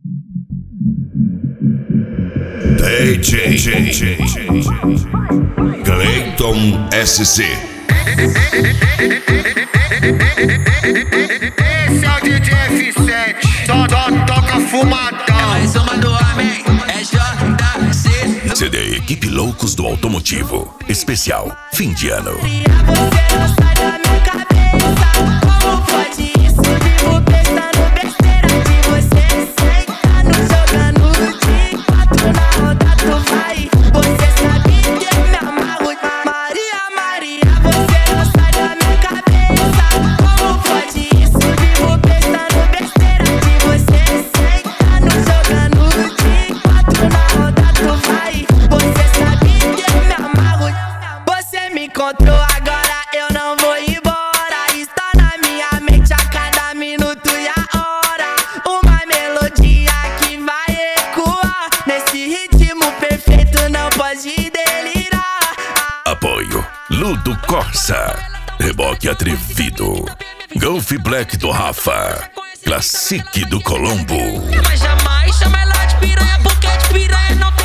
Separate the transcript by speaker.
Speaker 1: DJ Clayton SC.
Speaker 2: Esse é o DJ F7, só toca fumadão.
Speaker 3: Mais uma do homem, é JC.
Speaker 1: CD Equipe Loucos do Automotivo. Especial fim de ano.
Speaker 4: Você não sai da minha cabeça. Como pode isso? Vivo pensando besteira de você. Senta no jogando de quatro na roda tu vai. Você sabe que eu me amarro. Maria, Maria, você não sai da minha cabeça. Como pode isso? Vivo pensando besteira de você. Senta no jogando de quatro na roda tu vai. Você sabe que eu me amarro. Você me encontrou agora, eu não vou embora. Está na minha mente a cada minuto e a hora. Uma melodia que vai ecoar. Nesse ritmo perfeito não pode delirar.
Speaker 1: Apoio Ludo Corsa. Reboque atrevido. Golf Black do Rafa. Classic do Colombo.
Speaker 3: Mas jamais chama ela de piranha, porque de piranha não